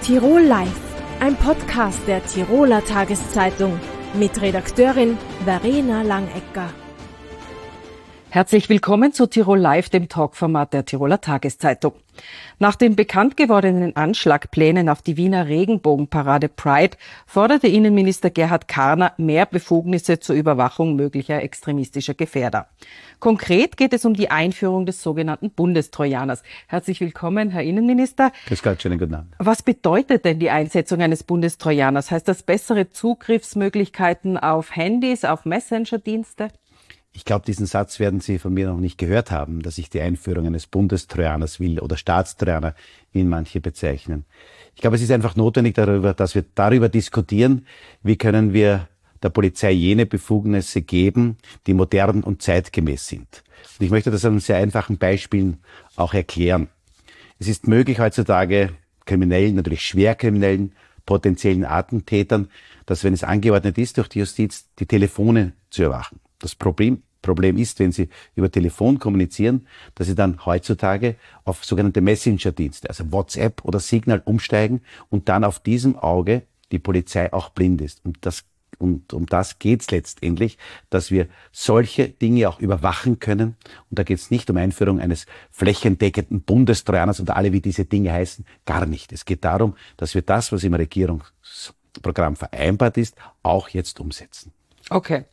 Tirol Live, ein Podcast der Tiroler Tageszeitung mit Redakteurin Verena Langecker. Herzlich willkommen zu Tirol Live, dem Talkformat der Tiroler Tageszeitung. Nach den bekannt gewordenen Anschlagplänen auf die Wiener Regenbogenparade Pride forderte Innenminister Gerhard Karner mehr Befugnisse zur Überwachung möglicher extremistischer Gefährder. Konkret geht es um die Einführung des sogenannten Bundestrojaners. Herzlich willkommen, Herr Innenminister. Grüß Gott, schönen guten Abend. Was bedeutet denn die Einsetzung eines Bundestrojaners? Heißt das bessere Zugriffsmöglichkeiten auf Handys, auf Messenger-Dienste? Ich glaube, diesen Satz werden Sie von mir noch nicht gehört haben, dass ich die Einführung eines Bundestrojaners will oder Staatstrojaner, wie ihn manche bezeichnen. Ich glaube, es ist einfach notwendig, dass wir darüber diskutieren, wie können wir der Polizei jene Befugnisse geben, die modern und zeitgemäß sind. Und ich möchte das an sehr einfachen Beispielen auch erklären. Es ist möglich heutzutage Kriminellen, natürlich Schwerkriminellen, potenziellen Attentätern, dass, wenn es angeordnet ist durch die Justiz, die Telefone zu überwachen. Das Problem ist, wenn Sie über Telefon kommunizieren, dass Sie dann heutzutage auf sogenannte Messenger-Dienste, also WhatsApp oder Signal umsteigen und dann auf diesem Auge die Polizei auch blind ist. Und um das geht's letztendlich, dass wir solche Dinge auch überwachen können. Und da geht's nicht um Einführung eines flächendeckenden Bundestrojaners und alle, wie diese Dinge heißen, gar nicht. Es geht darum, dass wir das, was im Regierungsprogramm vereinbart ist, auch jetzt umsetzen. Okay.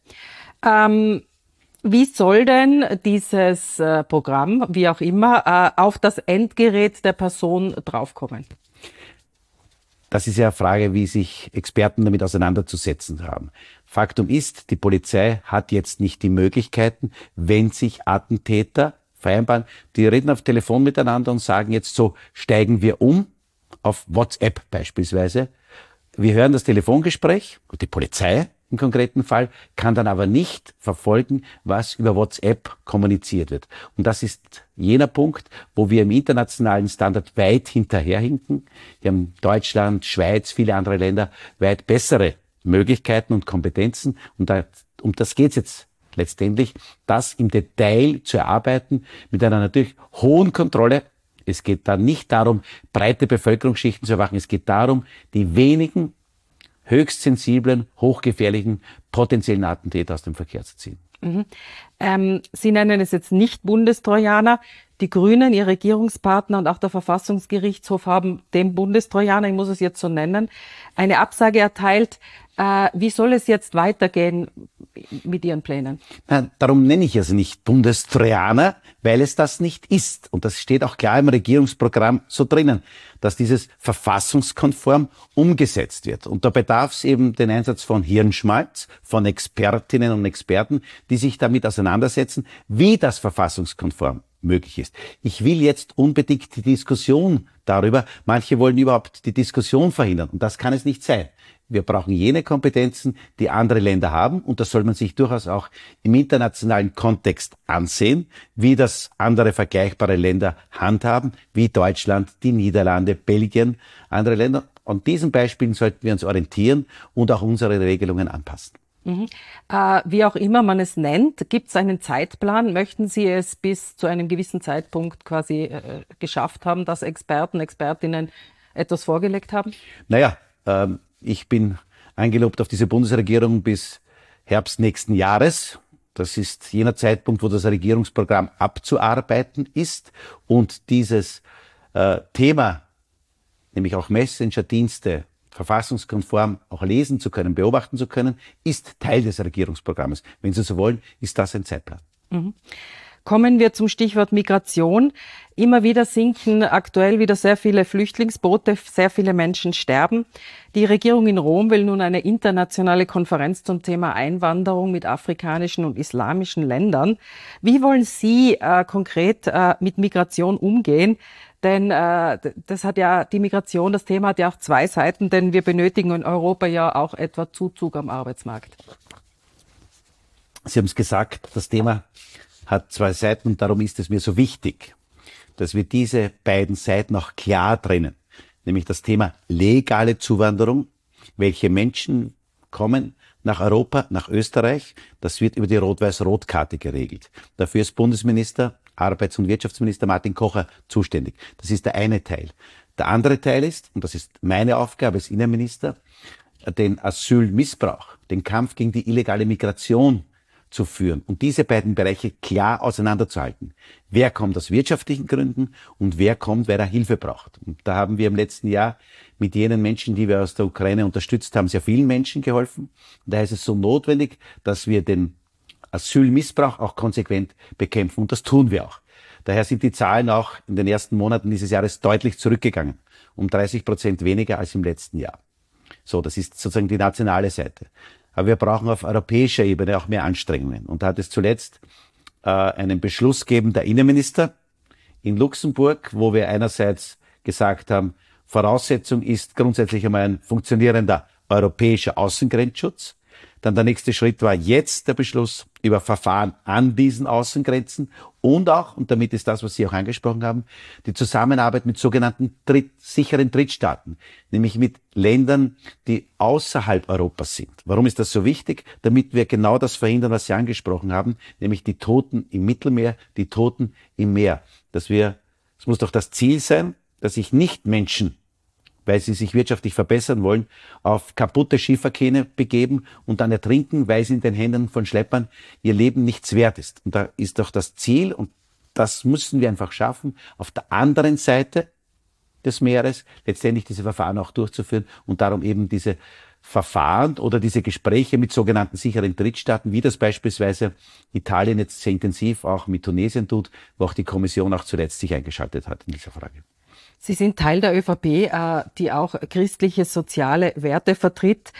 Wie soll denn dieses Programm, wie auch immer, auf das Endgerät der Person draufkommen? Das ist ja eine Frage, wie sich Experten damit auseinanderzusetzen haben. Faktum ist, die Polizei hat jetzt nicht die Möglichkeiten, wenn sich Attentäter vereinbaren, die reden auf Telefon miteinander und sagen jetzt so, steigen wir um, auf WhatsApp beispielsweise. Wir hören das Telefongespräch, die Polizei im konkreten Fall, kann dann aber nicht verfolgen, was über WhatsApp kommuniziert wird. Und das ist jener Punkt, wo wir im internationalen Standard weit hinterherhinken. Wir haben Deutschland, Schweiz, viele andere Länder weit bessere Möglichkeiten und Kompetenzen. Und um das geht es jetzt letztendlich, das im Detail zu erarbeiten, mit einer natürlich hohen Kontrolle. Es geht da nicht darum, breite Bevölkerungsschichten zu erwachen. Es geht darum, die wenigen höchst sensiblen, hochgefährlichen, potenziellen Attentäter aus dem Verkehr zu ziehen. Sie nennen es jetzt nicht Bundestrojaner. Die Grünen, Ihr Regierungspartner und auch der Verfassungsgerichtshof haben dem Bundestrojaner, ich muss es jetzt so nennen, eine Absage erteilt. Wie soll es jetzt weitergehen mit Ihren Plänen? Darum nenne ich es nicht Bundestrojaner, weil es das nicht ist. Und das steht auch klar im Regierungsprogramm so drinnen, dass dieses verfassungskonform umgesetzt wird. Und da bedarf es eben den Einsatz von Hirnschmalz, von Expertinnen und Experten, die sich damit auseinandersetzen, wie das verfassungskonform möglich ist. Ich will jetzt unbedingt die Diskussion darüber. Manche wollen überhaupt die Diskussion verhindern. Und das kann es nicht sein. Wir brauchen jene Kompetenzen, die andere Länder haben. Und das soll man sich durchaus auch im internationalen Kontext ansehen, wie das andere vergleichbare Länder handhaben, wie Deutschland, die Niederlande, Belgien, andere Länder. An diesen Beispielen sollten wir uns orientieren und auch unsere Regelungen anpassen. Wie auch immer man es nennt, gibt es einen Zeitplan? Möchten Sie es bis zu einem gewissen Zeitpunkt quasi geschafft haben, dass Experten, Expertinnen etwas vorgelegt haben? Naja, ich bin eingelobt auf diese Bundesregierung bis Herbst nächsten Jahres. Das ist jener Zeitpunkt, wo das Regierungsprogramm abzuarbeiten ist. Und dieses Thema, nämlich auch Messenger-Dienste, verfassungskonform auch lesen zu können, beobachten zu können, ist Teil des Regierungsprogramms. Wenn Sie so wollen, ist das ein Zeitplan. Kommen wir zum Stichwort Migration. Immer wieder sinken aktuell wieder sehr viele Flüchtlingsboote, sehr viele Menschen sterben. Die Regierung in Rom will nun eine internationale Konferenz zum Thema Einwanderung mit afrikanischen und islamischen Ländern. Wie wollen Sie konkret mit Migration umgehen? Denn das hat ja die Migration, das Thema hat ja auch zwei Seiten, denn wir benötigen in Europa ja auch etwa Zuzug am Arbeitsmarkt. Sie haben es gesagt, das Thema hat zwei Seiten und darum ist es mir so wichtig, dass wir diese beiden Seiten auch klar trennen. Nämlich das Thema legale Zuwanderung, welche Menschen kommen nach Europa, nach Österreich, das wird über die Rot-Weiß-Rot-Karte geregelt. Dafür ist Bundesminister, Arbeits- und Wirtschaftsminister Martin Kocher zuständig. Das ist der eine Teil. Der andere Teil ist, und das ist meine Aufgabe als Innenminister, den Asylmissbrauch, den Kampf gegen die illegale Migration zu führen und diese beiden Bereiche klar auseinanderzuhalten. Wer kommt aus wirtschaftlichen Gründen und wer kommt, weil er Hilfe braucht. Und da haben wir im letzten Jahr mit jenen Menschen, die wir aus der Ukraine unterstützt haben, sehr vielen Menschen geholfen. Und daher ist es so notwendig, dass wir den Asylmissbrauch auch konsequent bekämpfen. Und das tun wir auch. Daher sind die Zahlen auch in den ersten Monaten dieses Jahres deutlich zurückgegangen. Um 30% weniger als im letzten Jahr. So, das ist sozusagen die nationale Seite. Aber wir brauchen auf europäischer Ebene auch mehr Anstrengungen. Und da hat es zuletzt einen Beschluss gegeben der Innenminister in Luxemburg, wo wir einerseits gesagt haben, Voraussetzung ist grundsätzlich einmal ein funktionierender europäischer Außengrenzschutz. Dann der nächste Schritt war jetzt der Beschluss über Verfahren an diesen Außengrenzen und auch, und damit ist das, was Sie auch angesprochen haben, die Zusammenarbeit mit sogenannten sicheren Drittstaaten, nämlich mit Ländern, die außerhalb Europas sind. Warum ist das so wichtig? Damit wir genau das verhindern, was Sie angesprochen haben, nämlich die Toten im Mittelmeer, die Toten im Meer. Es muss doch das Ziel sein, dass sich nicht Menschen, weil sie sich wirtschaftlich verbessern wollen, auf kaputte Schifferkähne begeben und dann ertrinken, weil sie in den Händen von Schleppern ihr Leben nichts wert ist. Und da ist doch das Ziel, und das müssen wir einfach schaffen, auf der anderen Seite des Meeres letztendlich diese Verfahren auch durchzuführen und darum eben diese Verfahren oder diese Gespräche mit sogenannten sicheren Drittstaaten, wie das beispielsweise Italien jetzt sehr intensiv auch mit Tunesien tut, wo auch die Kommission auch zuletzt sich eingeschaltet hat in dieser Frage. Sie sind Teil der ÖVP, die auch christliche soziale Werte vertritt.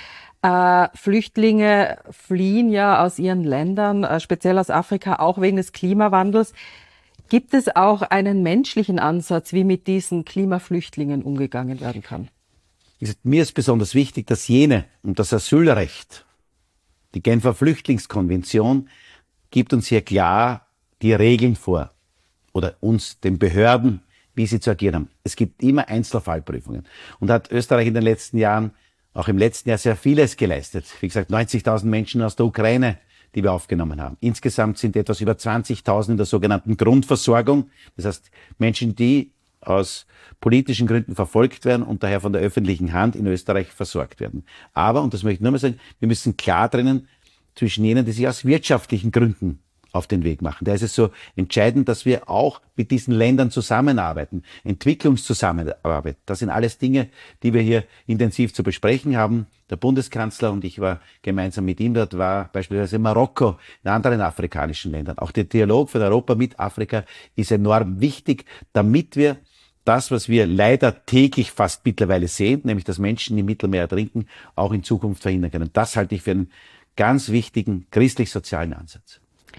Flüchtlinge fliehen ja aus ihren Ländern, speziell aus Afrika, auch wegen des Klimawandels. Gibt es auch einen menschlichen Ansatz, wie mit diesen Klimaflüchtlingen umgegangen werden kann? Mir ist besonders wichtig, dass und das Asylrecht, die Genfer Flüchtlingskonvention, gibt uns hier klar die Regeln vor oder uns, den Behörden, wie sie zu agieren haben. Es gibt immer Einzelfallprüfungen. Und da hat Österreich in den letzten Jahren, auch im letzten Jahr, sehr vieles geleistet. Wie gesagt, 90.000 Menschen aus der Ukraine, die wir aufgenommen haben. Insgesamt sind etwas über 20.000 in der sogenannten Grundversorgung. Das heißt, Menschen, die aus politischen Gründen verfolgt werden und daher von der öffentlichen Hand in Österreich versorgt werden. Aber, und das möchte ich nur mal sagen, wir müssen klar trennen zwischen jenen, die sich aus wirtschaftlichen Gründen auf den Weg machen. Da ist es so entscheidend, dass wir auch mit diesen Ländern zusammenarbeiten, Entwicklungszusammenarbeit. Das sind alles Dinge, die wir hier intensiv zu besprechen haben. Der Bundeskanzler und ich war gemeinsam mit ihm dort, war beispielsweise in Marokko, in anderen afrikanischen Ländern. Auch der Dialog von Europa mit Afrika ist enorm wichtig, damit wir das, was wir leider täglich fast mittlerweile sehen, nämlich dass Menschen im Mittelmeer ertrinken, auch in Zukunft verhindern können. Das halte ich für einen ganz wichtigen christlich-sozialen Ansatz.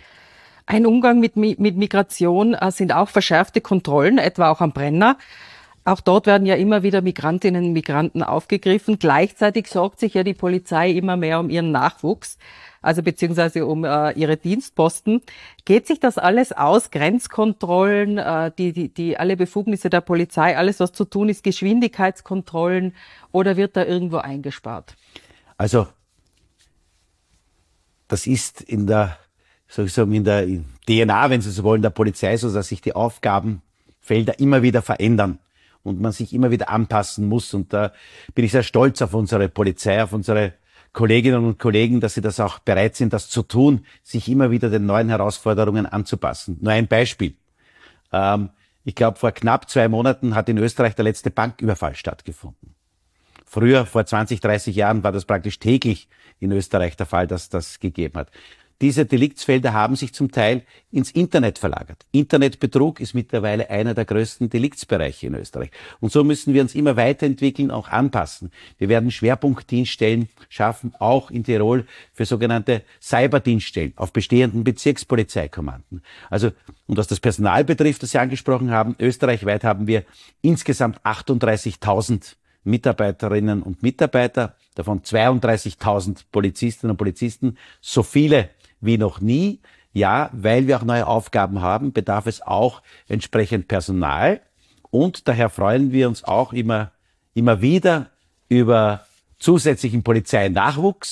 Ein Umgang mit Migration sind auch verschärfte Kontrollen, etwa auch am Brenner. Auch dort werden ja immer wieder Migrantinnen und Migranten aufgegriffen. Gleichzeitig sorgt sich ja die Polizei immer mehr um ihren Nachwuchs, also beziehungsweise um ihre Dienstposten. Geht sich das alles aus? Grenzkontrollen, die alle Befugnisse der Polizei, alles was zu tun ist, Geschwindigkeitskontrollen, oder wird da irgendwo eingespart? Also, das ist in der DNA, wenn Sie so wollen, der Polizei, so dass sich die Aufgabenfelder immer wieder verändern und man sich immer wieder anpassen muss. Und da bin ich sehr stolz auf unsere Polizei, auf unsere Kolleginnen und Kollegen, dass sie das auch bereit sind, das zu tun, sich immer wieder den neuen Herausforderungen anzupassen. Nur ein Beispiel. Ich glaube, vor knapp 2 Monaten hat in Österreich der letzte Banküberfall stattgefunden. Früher, vor 20, 30 Jahren, war das praktisch täglich in Österreich der Fall, dass das gegeben hat. Diese Deliktsfelder haben sich zum Teil ins Internet verlagert. Internetbetrug ist mittlerweile einer der größten Deliktsbereiche in Österreich. Und so müssen wir uns immer weiterentwickeln, auch anpassen. Wir werden Schwerpunktdienststellen schaffen, auch in Tirol, für sogenannte Cyberdienststellen auf bestehenden Bezirkspolizeikommanden. Also, und was das Personal betrifft, das Sie angesprochen haben, österreichweit haben wir insgesamt 38.000 Mitarbeiterinnen und Mitarbeiter, davon 32.000 Polizistinnen und Polizisten, so viele wie noch nie. Ja, weil wir auch neue Aufgaben haben, bedarf es auch entsprechend Personal. Und daher freuen wir uns auch immer wieder über zusätzlichen Polizeinachwuchs,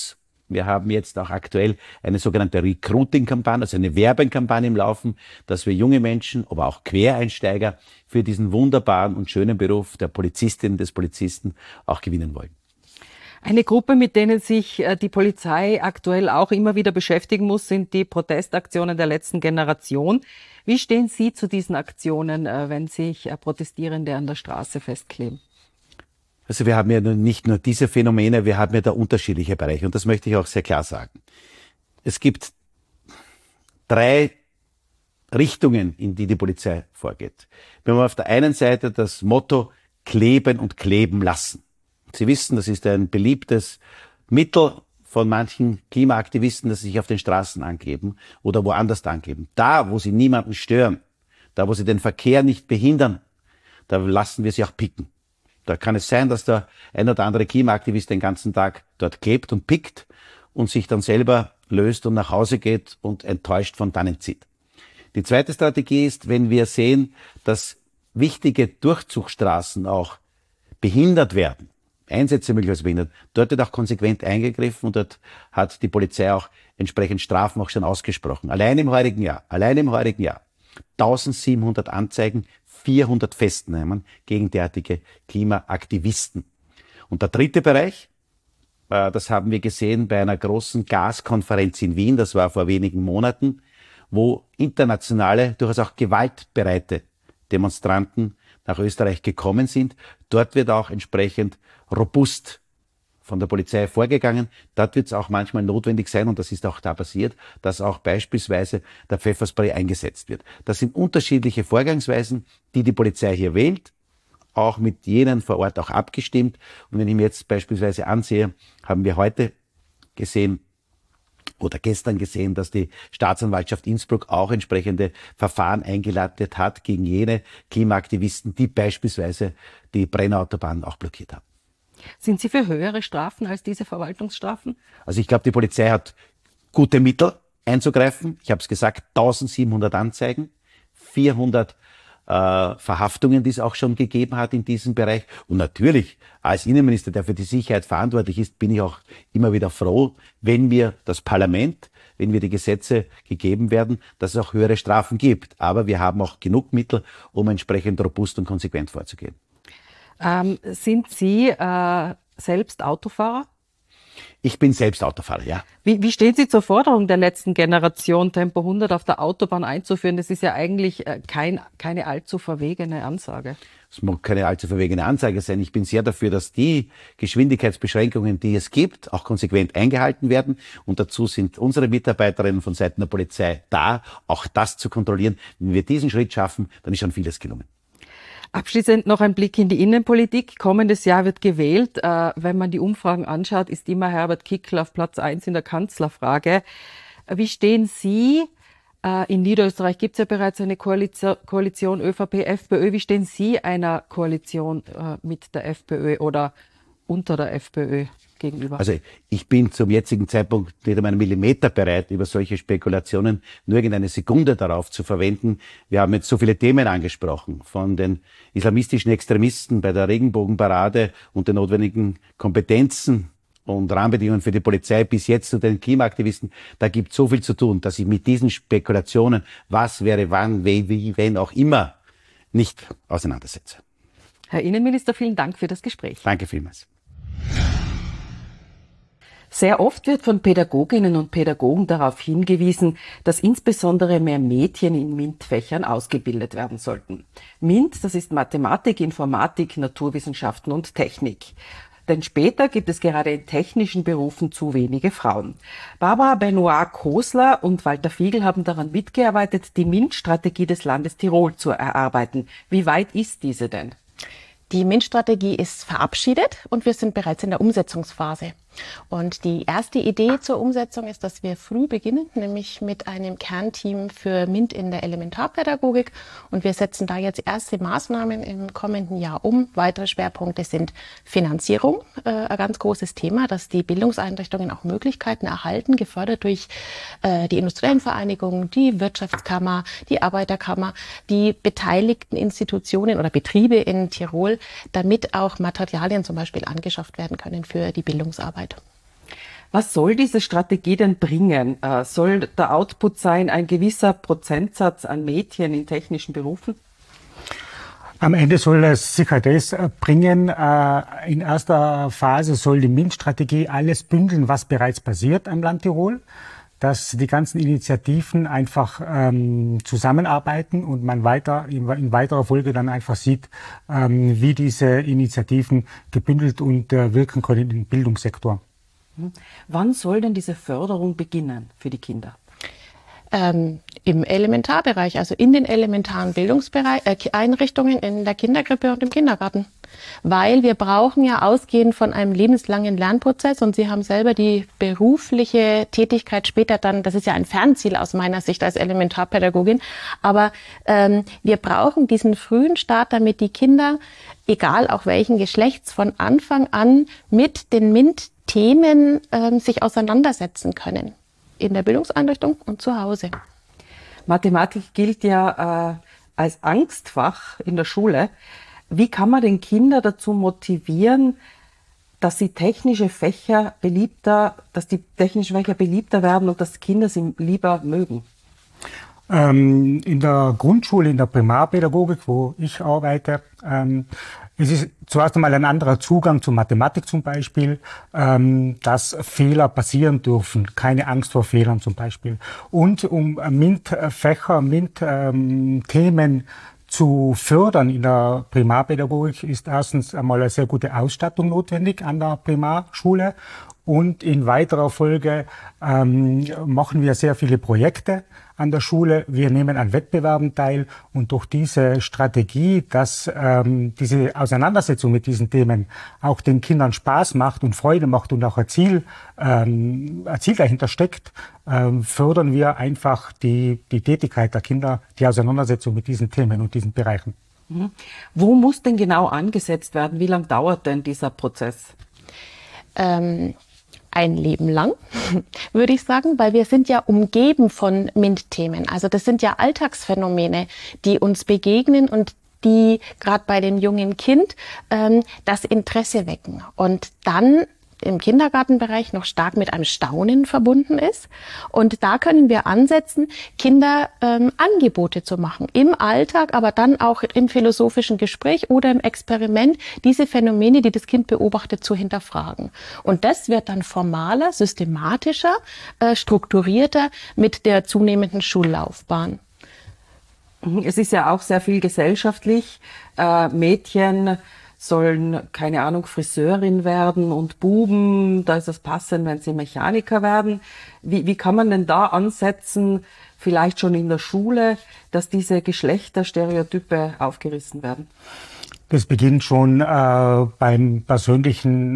Wir haben jetzt auch aktuell eine sogenannte Recruiting-Kampagne, also eine Werbekampagne im Laufen, dass wir junge Menschen, aber auch Quereinsteiger für diesen wunderbaren und schönen Beruf der Polizistin, des Polizisten auch gewinnen wollen. Eine Gruppe, mit denen sich die Polizei aktuell auch immer wieder beschäftigen muss, sind die Protestaktionen der letzten Generation. Wie stehen Sie zu diesen Aktionen, wenn sich Protestierende an der Straße festkleben? Also wir haben ja nicht nur diese Phänomene, wir haben ja da unterschiedliche Bereiche und das möchte ich auch sehr klar sagen. Es gibt 3 Richtungen, in die die Polizei vorgeht. Wir haben auf der einen Seite das Motto kleben und kleben lassen. Sie wissen, das ist ein beliebtes Mittel von manchen Klimaaktivisten, dass sie sich auf den Straßen angeben oder woanders angeben. Da, wo sie niemanden stören, da, wo sie den Verkehr nicht behindern, da lassen wir sie auch picken. Da kann es sein, dass der ein oder andere Klimaaktivist den ganzen Tag dort klebt und pickt und sich dann selber löst und nach Hause geht und enttäuscht von dannen zieht. Die zweite Strategie ist, wenn wir sehen, dass wichtige Durchzugsstraßen auch behindert werden, Einsätze möglicherweise behindert, dort wird auch konsequent eingegriffen und dort hat die Polizei auch entsprechend Strafen auch schon ausgesprochen. Allein im heurigen Jahr 1700 Anzeigen, 400 Festnahmen gegen derartige Klimaaktivisten. Und der dritte Bereich, das haben wir gesehen bei einer großen Gaskonferenz in Wien, das war vor wenigen Monaten, wo internationale, durchaus auch gewaltbereite Demonstranten nach Österreich gekommen sind. Dort wird auch entsprechend robust von der Polizei vorgegangen. Dort wird es auch manchmal notwendig sein, und das ist auch da passiert, dass auch beispielsweise der Pfefferspray eingesetzt wird. Das sind unterschiedliche Vorgangsweisen, die die Polizei hier wählt, auch mit jenen vor Ort auch abgestimmt. Und wenn ich mir jetzt beispielsweise ansehe, haben wir heute gesehen, oder gestern gesehen, dass die Staatsanwaltschaft Innsbruck auch entsprechende Verfahren eingeleitet hat gegen jene Klimaaktivisten, die beispielsweise die Brenner-Autobahn auch blockiert haben. Sind Sie für höhere Strafen als diese Verwaltungsstrafen? Also ich glaube, die Polizei hat gute Mittel einzugreifen. Ich habe es gesagt, 1700 Anzeigen, 400 Verhaftungen, die es auch schon gegeben hat in diesem Bereich. Und natürlich, als Innenminister, der für die Sicherheit verantwortlich ist, bin ich auch immer wieder froh, wenn mir das Parlament, wenn wir die Gesetze gegeben werden, dass es auch höhere Strafen gibt. Aber wir haben auch genug Mittel, um entsprechend robust und konsequent vorzugehen. Sind Sie selbst Autofahrer? Ich bin selbst Autofahrer, ja. Wie stehen Sie zur Forderung der letzten Generation, Tempo 100 auf der Autobahn einzuführen? Das ist ja eigentlich keine allzu verwegene Ansage. Es mag keine allzu verwegene Ansage sein. Ich bin sehr dafür, dass die Geschwindigkeitsbeschränkungen, die es gibt, auch konsequent eingehalten werden. Und dazu sind unsere Mitarbeiterinnen von Seiten der Polizei da, auch das zu kontrollieren. Wenn wir diesen Schritt schaffen, dann ist schon vieles gelungen. Abschließend noch ein Blick in die Innenpolitik. Kommendes Jahr wird gewählt. Wenn man die Umfragen anschaut, ist immer Herbert Kickl auf Platz 1 in der Kanzlerfrage. Wie stehen Sie? In Niederösterreich gibt es ja bereits eine Koalition ÖVP-FPÖ. Wie stehen Sie einer Koalition mit der FPÖ oder unter der FPÖ gegenüber? Also ich bin zum jetzigen Zeitpunkt nicht um einen Millimeter bereit, über solche Spekulationen nur irgendeine Sekunde darauf zu verwenden. Wir haben jetzt so viele Themen angesprochen, von den islamistischen Extremisten bei der Regenbogenparade und den notwendigen Kompetenzen und Rahmenbedingungen für die Polizei bis jetzt zu den Klimaaktivisten. Da gibt es so viel zu tun, dass ich mit diesen Spekulationen, was wäre wann, wie, wenn auch immer, nicht auseinandersetze. Herr Innenminister, vielen Dank für das Gespräch. Danke vielmals. Sehr oft wird von Pädagoginnen und Pädagogen darauf hingewiesen, dass insbesondere mehr Mädchen in MINT-Fächern ausgebildet werden sollten. MINT, das ist Mathematik, Informatik, Naturwissenschaften und Technik. Denn später gibt es gerade in technischen Berufen zu wenige Frauen. Barbara Benoit-Kosler und Walter Fiegel haben daran mitgearbeitet, die MINT-Strategie des Landes Tirol zu erarbeiten. Wie weit ist diese denn? Die MINT-Strategie ist verabschiedet und wir sind bereits in der Umsetzungsphase. Und die erste Idee zur Umsetzung ist, dass wir früh beginnen, nämlich mit einem Kernteam für MINT in der Elementarpädagogik. Und wir setzen da jetzt erste Maßnahmen im kommenden Jahr um. Weitere Schwerpunkte sind Finanzierung, ein ganz großes Thema, dass die Bildungseinrichtungen auch Möglichkeiten erhalten, gefördert durch die industriellen Vereinigungen, die Wirtschaftskammer, die Arbeiterkammer, die beteiligten Institutionen oder Betriebe in Tirol, damit auch Materialien zum Beispiel angeschafft werden können für die Bildungsarbeit. Was soll diese Strategie denn bringen? Soll der Output sein, ein gewisser Prozentsatz an Mädchen in technischen Berufen? Am Ende soll es sicher das bringen. In erster Phase soll die MINT-Strategie alles bündeln, was bereits passiert am Land Tirol, dass die ganzen Initiativen einfach zusammenarbeiten und man in weiterer Folge dann einfach sieht, wie diese Initiativen gebündelt und wirken können im Bildungssektor. Wann soll denn diese Förderung beginnen für die Kinder? Im Elementarbereich, also in den elementaren Bildungseinrichtungen, in der Kinderkrippe und im Kindergarten. Weil wir brauchen ja ausgehend von einem lebenslangen Lernprozess und Sie haben selber die berufliche Tätigkeit später dann, das ist ja ein Fernziel aus meiner Sicht als Elementarpädagogin, aber wir brauchen diesen frühen Start, damit die Kinder, egal auch welchen Geschlechts, von Anfang an mit den MINT-Themen sich auseinandersetzen können. In der Bildungseinrichtung und zu Hause. Mathematik gilt ja als Angstfach in der Schule. Wie kann man den Kinder dazu motivieren, dass die technischen Fächer beliebter werden und dass Kinder sie lieber mögen? In der Grundschule, in der Primarpädagogik, wo ich arbeite, es ist zuerst einmal ein anderer Zugang zu Mathematik zum Beispiel, dass Fehler passieren dürfen, keine Angst vor Fehlern zum Beispiel. Und um MINT-Fächer, MINT-Themen zu fördern in der Primarpädagogik ist erstens einmal eine sehr gute Ausstattung notwendig an der Primarschule. Und in weiterer Folge machen wir sehr viele Projekte an der Schule. Wir nehmen an Wettbewerben teil und durch diese Strategie, dass diese Auseinandersetzung mit diesen Themen auch den Kindern Spaß macht und Freude macht und auch ein Ziel dahinter steckt, fördern wir einfach die Tätigkeit der Kinder, die Auseinandersetzung mit diesen Themen und diesen Bereichen. Mhm. Wo muss denn genau angesetzt werden? Wie lange dauert denn dieser Prozess? Ein Leben lang, würde ich sagen, weil wir sind ja umgeben von MINT-Themen. Also das sind ja Alltagsphänomene, die uns begegnen und die gerade bei dem jungen Kind das Interesse wecken. Und dann im Kindergartenbereich noch stark mit einem Staunen verbunden ist. Und da können wir ansetzen, Kinder Angebote zu machen im Alltag, aber dann auch im philosophischen Gespräch oder im Experiment, diese Phänomene, die das Kind beobachtet, zu hinterfragen. Und das wird dann formaler, systematischer, strukturierter mit der zunehmenden Schullaufbahn. Es ist ja auch sehr viel gesellschaftlich. Mädchen sollen, keine Ahnung, Friseurin werden und Buben, da ist es passend, wenn sie Mechaniker werden. Wie kann man denn da ansetzen, vielleicht schon in der Schule, dass diese Geschlechterstereotype aufgerissen werden? Das beginnt schon bei der persönlichen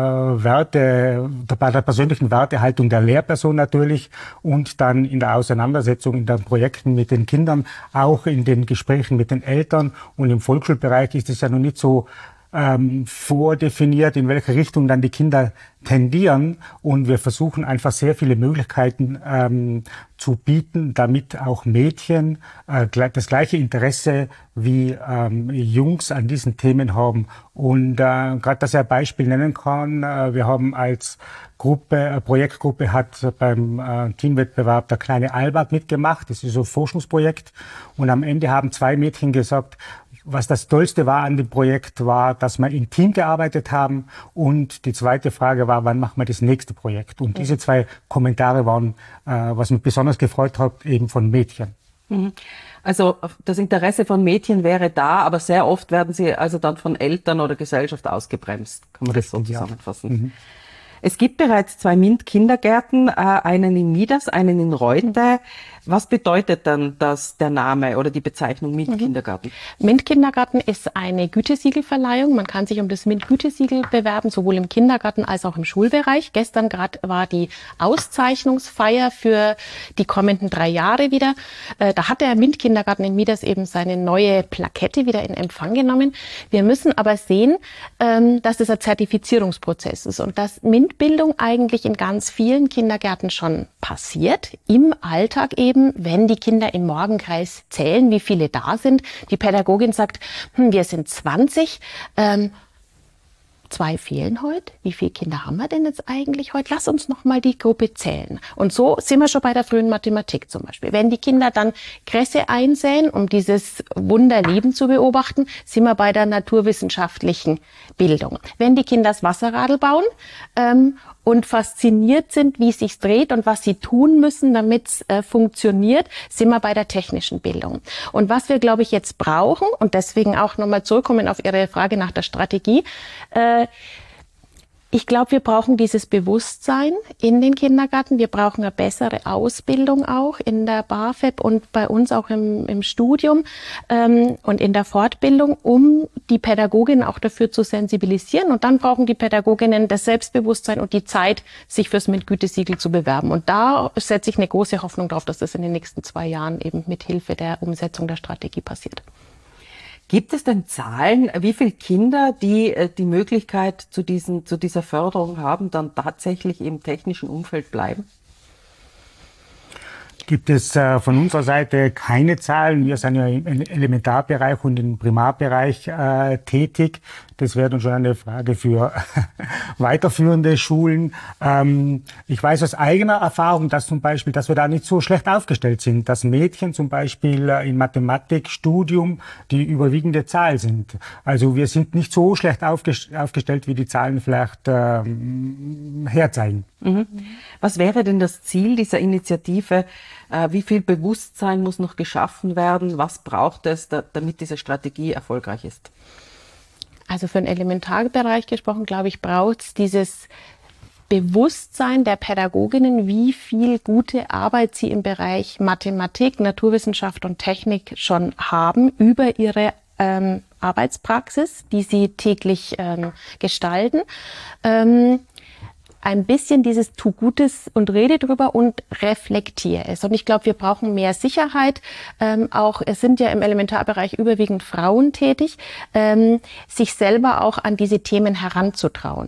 Wertehaltung der Lehrperson natürlich und dann in der Auseinandersetzung in den Projekten mit den Kindern, auch in den Gesprächen mit den Eltern. Und im Volksschulbereich ist es ja noch nicht so vordefiniert, in welche Richtung dann die Kinder tendieren. Und wir versuchen einfach sehr viele Möglichkeiten zu bieten, damit auch Mädchen das gleiche Interesse wie Jungs an diesen Themen haben. Und gerade, dass ich ein Beispiel nennen kann, wir haben als Projektgruppe hat beim Teamwettbewerb der kleine Albert mitgemacht. Das ist so ein Forschungsprojekt. Und am Ende haben 2 Mädchen gesagt, was das Tollste war an dem Projekt, war, dass wir im Team gearbeitet haben. Und die zweite Frage war, wann machen wir das nächste Projekt? Und diese 2 Kommentare waren, was mich besonders gefreut hat, eben von Mädchen. Also das Interesse von Mädchen wäre da, aber sehr oft werden sie also dann von Eltern oder Gesellschaft ausgebremst. Kann man das so zusammenfassen? Ja. Es gibt bereits 2 MINT-Kindergärten, einen in Mieders, einen in Reute. Was bedeutet dann der Name oder die Bezeichnung MINT-Kindergarten? MINT-Kindergarten ist eine Gütesiegelverleihung. Man kann sich um das MINT-Gütesiegel bewerben, sowohl im Kindergarten als auch im Schulbereich. Gestern gerade war die Auszeichnungsfeier für die kommenden 3 Jahre wieder. Da hat der MINT-Kindergarten in Mieders eben seine neue Plakette wieder in Empfang genommen. Wir müssen aber sehen, dass das ein Zertifizierungsprozess ist und dass MINT-Bildung eigentlich in ganz vielen Kindergärten schon passiert, im Alltag eben, wenn die Kinder im Morgenkreis zählen, wie viele da sind. Die Pädagogin sagt, wir sind 20, 2 fehlen heute. Wie viele Kinder haben wir denn jetzt eigentlich heute? Lass uns noch mal die Gruppe zählen. Und so sind wir schon bei der frühen Mathematik zum Beispiel. Wenn die Kinder dann Kresse einsäen, um dieses Wunderleben zu beobachten, sind wir bei der naturwissenschaftlichen Bildung. Wenn die Kinder das Wasserradl bauen und fasziniert sind, wie es sich dreht und was sie tun müssen, damit es funktioniert, sind wir bei der technischen Bildung. Und was wir, glaube ich, jetzt brauchen, und deswegen auch nochmal zurückkommen auf Ihre Frage nach der Strategie, ich glaube, wir brauchen dieses Bewusstsein in den Kindergarten. Wir brauchen eine bessere Ausbildung auch in der BAföG und bei uns auch im Studium und in der Fortbildung, um die Pädagoginnen auch dafür zu sensibilisieren. Und dann brauchen die Pädagoginnen das Selbstbewusstsein und die Zeit, sich fürs MINT-Gütesiegel zu bewerben. Und da setze ich eine große Hoffnung drauf, dass das in den nächsten 2 Jahren eben mit Hilfe der Umsetzung der Strategie passiert. Gibt es denn Zahlen, wie viele Kinder, die die Möglichkeit zu dieser Förderung haben, dann tatsächlich im technischen Umfeld bleiben? Gibt es von unserer Seite keine Zahlen. Wir sind ja im Elementarbereich und im Primarbereich tätig. Das wäre dann schon eine Frage für weiterführende Schulen. Ich weiß aus eigener Erfahrung, dass wir da nicht so schlecht aufgestellt sind, dass Mädchen zum Beispiel in Mathematikstudium die überwiegende Zahl sind. Also wir sind nicht so schlecht aufgestellt, wie die Zahlen vielleicht herzeigen. Mhm. Was wäre denn das Ziel dieser Initiative? Wie viel Bewusstsein muss noch geschaffen werden? Was braucht es, damit diese Strategie erfolgreich ist? Also für den Elementarbereich gesprochen, glaube ich, braucht es dieses Bewusstsein der Pädagoginnen, wie viel gute Arbeit sie im Bereich Mathematik, Naturwissenschaft und Technik schon haben über ihre Arbeitspraxis, die sie täglich gestalten. Ein bisschen dieses Tu Gutes und rede drüber und reflektiere es. Und ich glaube, wir brauchen mehr Sicherheit. Auch es sind ja im Elementarbereich überwiegend Frauen tätig, sich selber auch an diese Themen heranzutrauen.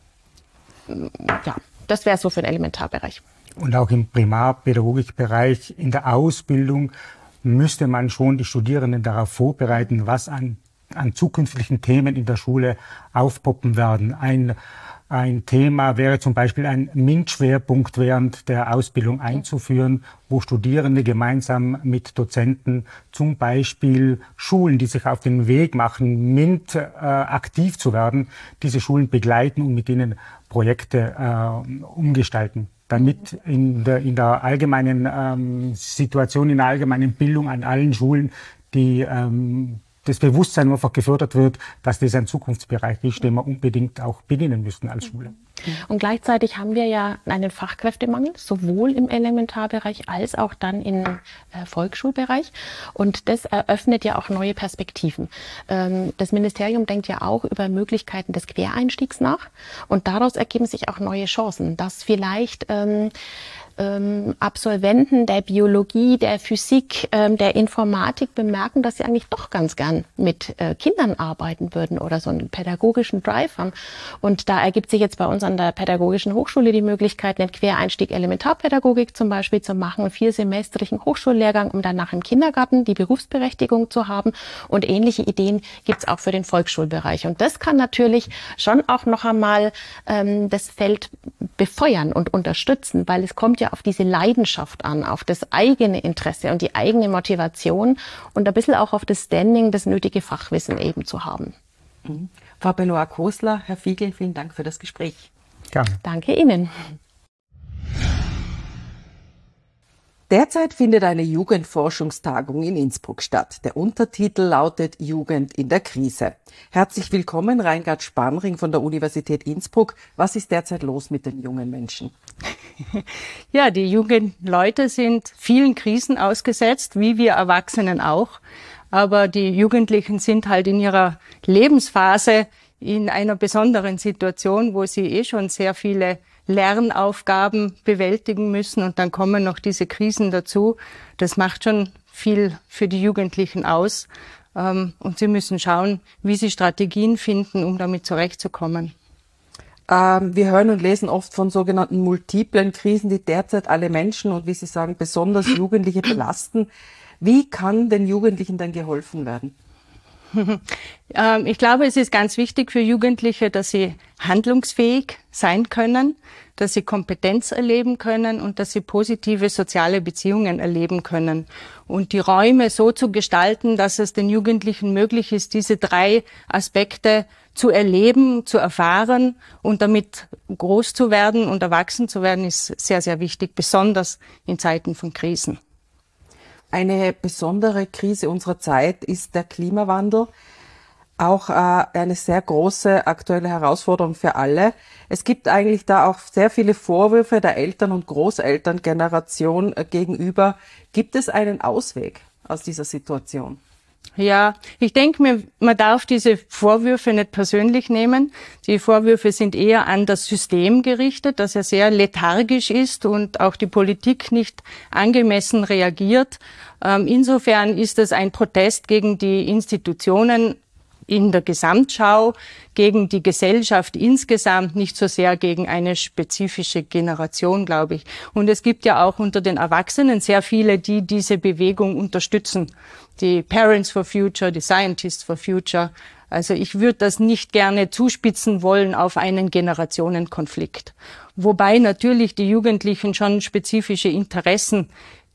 Ja, das wäre so für den Elementarbereich. Und auch im Primarpädagogikbereich, in der Ausbildung, müsste man schon die Studierenden darauf vorbereiten, was an zukünftigen Themen in der Schule aufpoppen werden. Ein Thema wäre zum Beispiel ein MINT-Schwerpunkt während der Ausbildung einzuführen, wo Studierende gemeinsam mit Dozenten zum Beispiel Schulen, die sich auf den Weg machen, MINT aktiv zu werden, diese Schulen begleiten und mit ihnen Projekte umgestalten, damit in der allgemeinen Situation, in der allgemeinen Bildung an allen Schulen das Bewusstsein einfach gefördert wird, dass das ein Zukunftsbereich ist, den wir unbedingt auch bedienen müssen als Schule. Und gleichzeitig haben wir ja einen Fachkräftemangel, sowohl im Elementarbereich als auch dann im Volksschulbereich. Und das eröffnet ja auch neue Perspektiven. Das Ministerium denkt ja auch über Möglichkeiten des Quereinstiegs nach. Und daraus ergeben sich auch neue Chancen, dass vielleicht Absolventen der Biologie, der Physik, der Informatik bemerken, dass sie eigentlich doch ganz gern mit Kindern arbeiten würden oder so einen pädagogischen Drive haben. Und da ergibt sich jetzt bei uns an der Pädagogischen Hochschule die Möglichkeit, einen Quereinstieg Elementarpädagogik zum Beispiel zu machen, einen 4-semestrigen Hochschullehrgang, um danach im Kindergarten die Berufsberechtigung zu haben. Und ähnliche Ideen gibt's auch für den Volksschulbereich. Und das kann natürlich schon auch noch einmal das Feld befeuern und unterstützen, weil es kommt ja auf diese Leidenschaft an, auf das eigene Interesse und die eigene Motivation und ein bisschen auch auf das Standing, das nötige Fachwissen eben zu haben. Frau Benoit-Kosler, Herr Fiegel, vielen Dank für das Gespräch. Gerne. Danke Ihnen. Derzeit findet eine Jugendforschungstagung in Innsbruck statt. Der Untertitel lautet Jugend in der Krise. Herzlich willkommen, Reingard Spanring von der Universität Innsbruck. Was ist derzeit los mit den jungen Menschen? Ja, die jungen Leute sind vielen Krisen ausgesetzt, wie wir Erwachsenen auch. Aber die Jugendlichen sind halt in ihrer Lebensphase in einer besonderen Situation, wo sie schon sehr viele Lernaufgaben bewältigen müssen und dann kommen noch diese Krisen dazu. Das macht schon viel für die Jugendlichen aus und sie müssen schauen, wie sie Strategien finden, um damit zurechtzukommen. Wir hören und lesen oft von sogenannten multiplen Krisen, die derzeit alle Menschen und wie Sie sagen, besonders Jugendliche belasten. Wie kann den Jugendlichen denn geholfen werden? Ich glaube, es ist ganz wichtig für Jugendliche, dass sie handlungsfähig sein können, dass sie Kompetenz erleben können und dass sie positive soziale Beziehungen erleben können. Und die Räume so zu gestalten, dass es den Jugendlichen möglich ist, diese 3 Aspekte zu erleben, zu erfahren und damit groß zu werden und erwachsen zu werden, ist sehr, sehr wichtig, besonders in Zeiten von Krisen. Eine besondere Krise unserer Zeit ist der Klimawandel. Auch eine sehr große aktuelle Herausforderung für alle. Es gibt eigentlich da auch sehr viele Vorwürfe der Eltern- und Großelterngeneration gegenüber. Gibt es einen Ausweg aus dieser Situation? Ja, ich denke mir, man darf diese Vorwürfe nicht persönlich nehmen. Die Vorwürfe sind eher an das System gerichtet, das ja sehr lethargisch ist und auch die Politik nicht angemessen reagiert. Insofern ist es ein Protest gegen die Institutionen in der Gesamtschau, gegen die Gesellschaft insgesamt, nicht so sehr gegen eine spezifische Generation, glaube ich. Und es gibt ja auch unter den Erwachsenen sehr viele, die diese Bewegung unterstützen. Die Parents for Future, die Scientists for Future. Also ich würde das nicht gerne zuspitzen wollen auf einen Generationenkonflikt. Wobei natürlich die Jugendlichen schon spezifische Interessen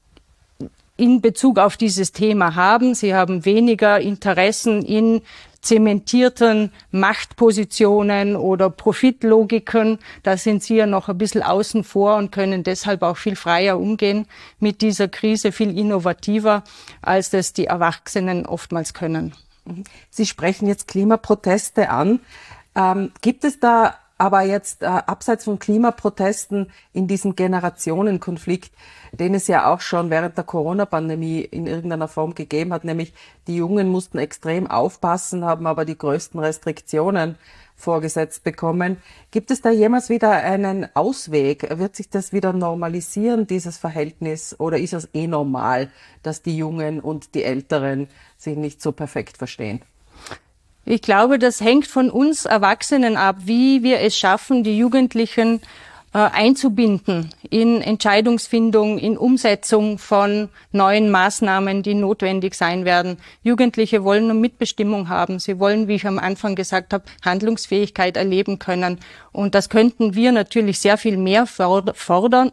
in Bezug auf dieses Thema haben. Sie haben weniger Interessen in zementierten Machtpositionen oder Profitlogiken. Da sind sie ja noch ein bisschen außen vor und können deshalb auch viel freier umgehen mit dieser Krise, viel innovativer, als das die Erwachsenen oftmals können. Sie sprechen jetzt Klimaproteste an. Gibt es da aber jetzt abseits von Klimaprotesten in diesem Generationenkonflikt, den es ja auch schon während der Corona-Pandemie in irgendeiner Form gegeben hat, nämlich die Jungen mussten extrem aufpassen, haben aber die größten Restriktionen vorgesetzt bekommen. Gibt es da jemals wieder einen Ausweg? Wird sich das wieder normalisieren, dieses Verhältnis, oder ist es normal, dass die Jungen und die Älteren sich nicht so perfekt verstehen? Ich glaube, das hängt von uns Erwachsenen ab, wie wir es schaffen, die Jugendlichen einzubinden in Entscheidungsfindung, in Umsetzung von neuen Maßnahmen, die notwendig sein werden. Jugendliche wollen eine Mitbestimmung haben. Sie wollen, wie ich am Anfang gesagt habe, Handlungsfähigkeit erleben können. Und das könnten wir natürlich sehr viel mehr fördern,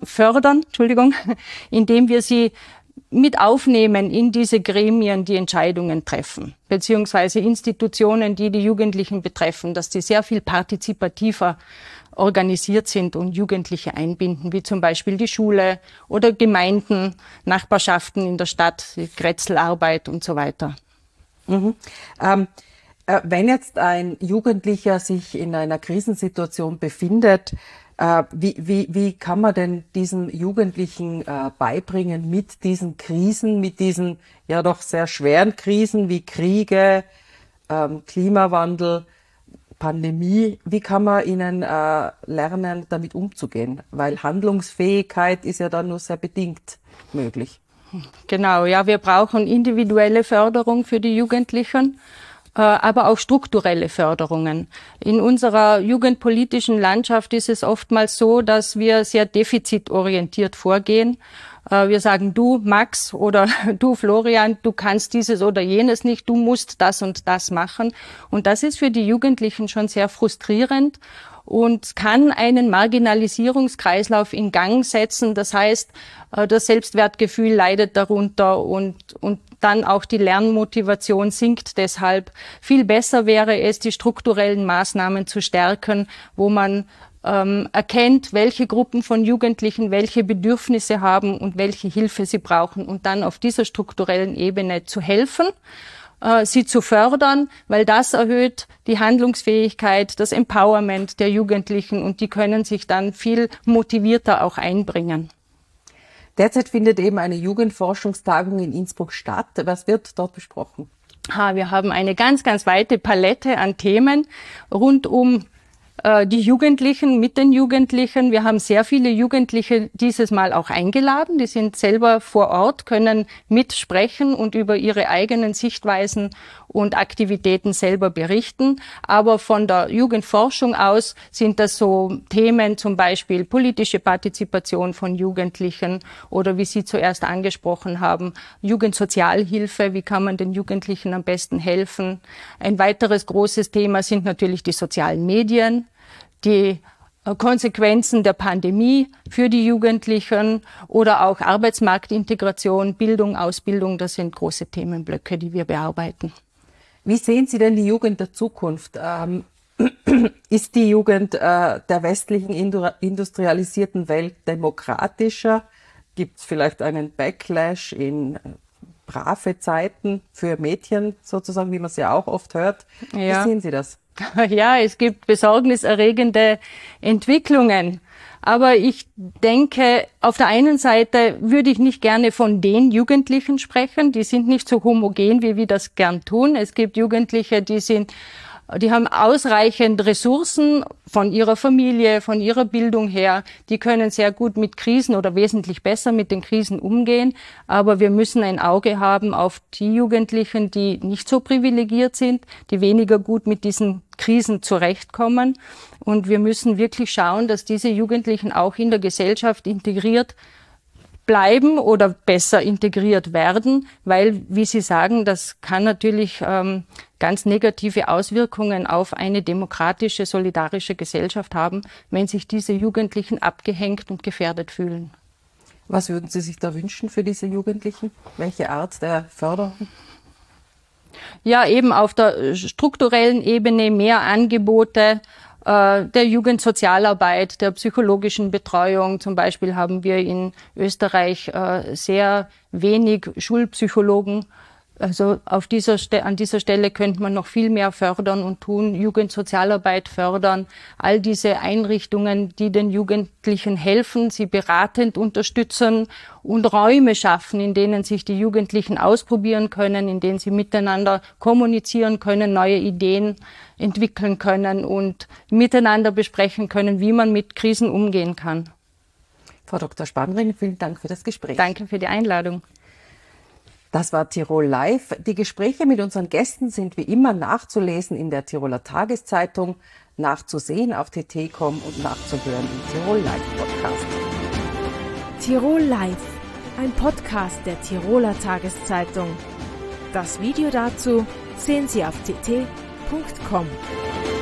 indem wir sie mit aufnehmen in diese Gremien, die Entscheidungen treffen, beziehungsweise Institutionen, die die Jugendlichen betreffen, dass die sehr viel partizipativer organisiert sind und Jugendliche einbinden, wie zum Beispiel die Schule oder Gemeinden, Nachbarschaften in der Stadt, die Grätzelarbeit und so weiter. Mhm. Wenn jetzt ein Jugendlicher sich in einer Krisensituation befindet, wie kann man denn diesen Jugendlichen beibringen, mit diesen Krisen, mit diesen ja doch sehr schweren Krisen wie Kriege, Klimawandel, Pandemie, wie kann man ihnen lernen, damit umzugehen? Weil Handlungsfähigkeit ist ja dann nur sehr bedingt möglich. Genau, ja, wir brauchen individuelle Förderung für die Jugendlichen, aber auch strukturelle Förderungen. In unserer jugendpolitischen Landschaft ist es oftmals so, dass wir sehr defizitorientiert vorgehen. Wir sagen, du Max oder du Florian, du kannst dieses oder jenes nicht, du musst das und das machen. Und das ist für die Jugendlichen schon sehr frustrierend und kann einen Marginalisierungskreislauf in Gang setzen. Das heißt, das Selbstwertgefühl leidet darunter und dann auch die Lernmotivation sinkt deshalb. Viel besser wäre es, die strukturellen Maßnahmen zu stärken, wo man erkennt, welche Gruppen von Jugendlichen welche Bedürfnisse haben und welche Hilfe sie brauchen und dann auf dieser strukturellen Ebene zu helfen, sie zu fördern, weil das erhöht die Handlungsfähigkeit, das Empowerment der Jugendlichen und die können sich dann viel motivierter auch einbringen. Derzeit findet eben eine Jugendforschungstagung in Innsbruck statt. Was wird dort besprochen? Wir haben eine ganz, ganz weite Palette an Themen rund um die Jugendlichen mit den Jugendlichen. Wir haben sehr viele Jugendliche dieses Mal auch eingeladen. Die sind selber vor Ort, können mitsprechen und über ihre eigenen Sichtweisen und Aktivitäten selber berichten. Aber von der Jugendforschung aus sind das so Themen, zum Beispiel politische Partizipation von Jugendlichen oder wie Sie zuerst angesprochen haben, Jugendsozialhilfe, wie kann man den Jugendlichen am besten helfen. Ein weiteres großes Thema sind natürlich die sozialen Medien, die Konsequenzen der Pandemie für die Jugendlichen oder auch Arbeitsmarktintegration, Bildung, Ausbildung, das sind große Themenblöcke, die wir bearbeiten. Wie sehen Sie denn die Jugend der Zukunft? Ist die Jugend der westlichen industrialisierten Welt demokratischer? Gibt es vielleicht einen Backlash in brave Zeiten für Mädchen sozusagen, wie man es ja auch oft hört? Ja. Wie sehen Sie das? Ja, es gibt besorgniserregende Entwicklungen. Aber ich denke, auf der einen Seite würde ich nicht gerne von den Jugendlichen sprechen. Die sind nicht so homogen, wie wir das gern tun. Es gibt Jugendliche, die haben ausreichend Ressourcen von ihrer Familie, von ihrer Bildung her. Die können sehr gut mit Krisen oder wesentlich besser mit den Krisen umgehen. Aber wir müssen ein Auge haben auf die Jugendlichen, die nicht so privilegiert sind, die weniger gut mit diesen Krisen zurechtkommen. Und wir müssen wirklich schauen, dass diese Jugendlichen auch in der Gesellschaft integriert bleiben oder besser integriert werden, weil, wie Sie sagen, das kann natürlich ganz negative Auswirkungen auf eine demokratische, solidarische Gesellschaft haben, wenn sich diese Jugendlichen abgehängt und gefährdet fühlen. Was würden Sie sich da wünschen für diese Jugendlichen? Welche Art der Förderung? Ja, eben auf der strukturellen Ebene mehr Angebote der Jugendsozialarbeit, der psychologischen Betreuung. Zum Beispiel haben wir in Österreich sehr wenig Schulpsychologen. Also an dieser Stelle könnte man noch viel mehr fördern und tun, Jugendsozialarbeit fördern, all diese Einrichtungen, die den Jugendlichen helfen, sie beratend unterstützen und Räume schaffen, in denen sich die Jugendlichen ausprobieren können, in denen sie miteinander kommunizieren können, neue Ideen entwickeln können und miteinander besprechen können, wie man mit Krisen umgehen kann. Frau Dr. Spannring, vielen Dank für das Gespräch. Danke für die Einladung. Das war Tirol Live. Die Gespräche mit unseren Gästen sind wie immer nachzulesen in der Tiroler Tageszeitung, nachzusehen auf tt.com und nachzuhören im Tirol Live Podcast. Tirol Live, ein Podcast der Tiroler Tageszeitung. Das Video dazu sehen Sie auf tt.com.